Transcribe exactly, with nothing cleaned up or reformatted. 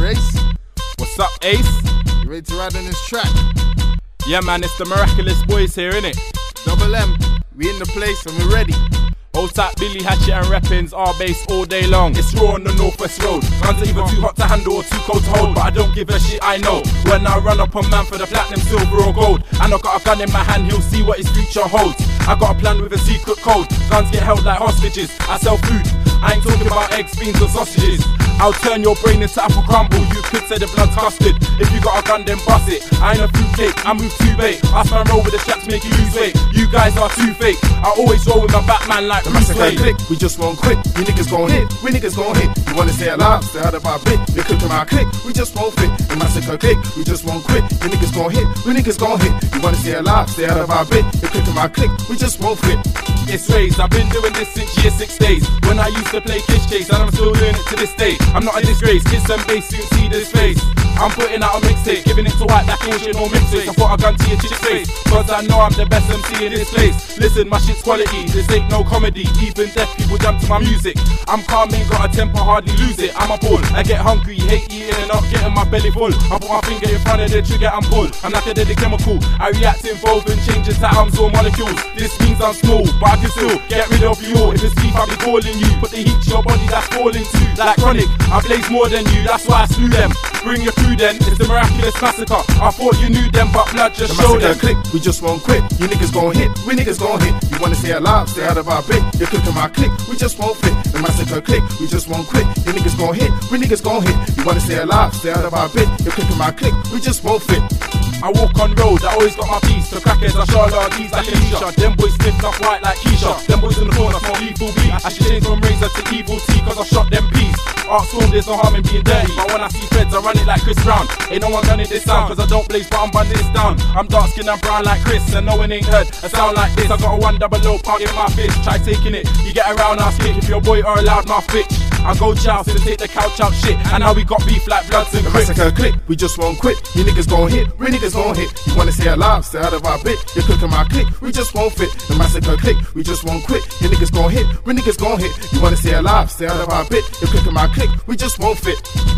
Race. What's up, Ace? You ready to ride on this track? Yeah, man, it's the Miraculous Boys here, innit? Double M, we in the place and we're ready. Hold tight, Billy Hatchet and Reppins, R-Bass all day long. It's raw on the Northwest Road. Guns are either too hot to handle or too cold to hold, but I don't give a shit, I know. When I run up on man for the platinum, silver or gold, and I got a gun in my hand, he'll see what his future holds. I got a plan with a secret code. Guns get held like hostages. I sell food, I ain't talking about eggs, beans or sausages. I'll turn your brain into apple crumble. You could say the blood's custard. If you got a gun, then bust it. I ain't a fruit cake, I move too bait. Ask man roll with the straps, make you lose weight. You guys are too fake. I always roll with my Batman like The Bruce massacre Wayne. click, we just won't quit. You niggas gon' hit, we niggas gon' hit. You wanna stay alive, stay out of our bit. You're clicking my click, we just won't fit. The massacre click, we just won't quit. You niggas gon' hit, we niggas gon' hit. You wanna stay alive, stay out of our bit. You're clicking my click, we just won't fit. It's raised, I've been doing this since year six days. When I used to play Kiss Chase, and I'm still doing it to this day. I'm not a disgrace, kids and bass soon see this face. I'm putting out a mixtape, giving it to white, black, Asian or mixed race. I thought I gun to your chick's face, cause I know I'm the best M C in this place. Listen, my shit's quality, this ain't no comedy. Even deaf people jump to my music. I'm calm, ain't got a temper, hardly lose it. I'm a bull, I get hungry, hate eating and not getting my belly full. I put my finger in front of the trigger and pull. I'm like a deadly chemical, I react involving changes to atoms or molecules. This means I'm small, but I can still get rid of you all. If it's beef, I'll be calling you. Put the heat to your body, that's falling too. Like chronic, I blaze more than you, that's why I slew them. Bring your crew then, it's the Miraculous Massacre. I thought you knew them, but blood just The showed them. massacre click, we just won't quit. You niggas gon' hit, we niggas gon' hit. You wanna stay alive, stay out of our bit. You're clicking my click, we just won't fit. The massacre click, we just won't quit. You niggas gon' hit, we niggas gon' hit. You wanna stay alive, stay out of our bit. You're clicking my click, we just won't fit. I walk on road, I always got my piece. The crackheads are Charlotte, these like Alicia. Them boys sniffed up white like Keisha. Them boys in the corner smell lethal beat. I should change from razor to evil tea, cause I shot them peas. Ask Storm, there's no harm in being dirty, but when I see feds, I run it like Chris Brown. Ain't no one gunning this sound, cause I don't blaze, but I'm bundling this down. I'm dark skinned and brown like Chris, and no one ain't heard a sound like this. I got a one double O pound in my fist. Try taking it, you get around our kick. If your boy or a loudmouth bitch, I go chow, so take the couch out shit. And now we got beef like Bloods and The Crips. massacre click, we just won't quit. You niggas gon' hit, we niggas gon' hit. You wanna stay alive, stay out of our bit. You're clicking my click, we just won't fit. The massacre click, we just won't quit. You niggas gon' hit, we niggas gon' hit. You wanna stay alive, stay out of our bit. You're clicking my click, we just won't fit.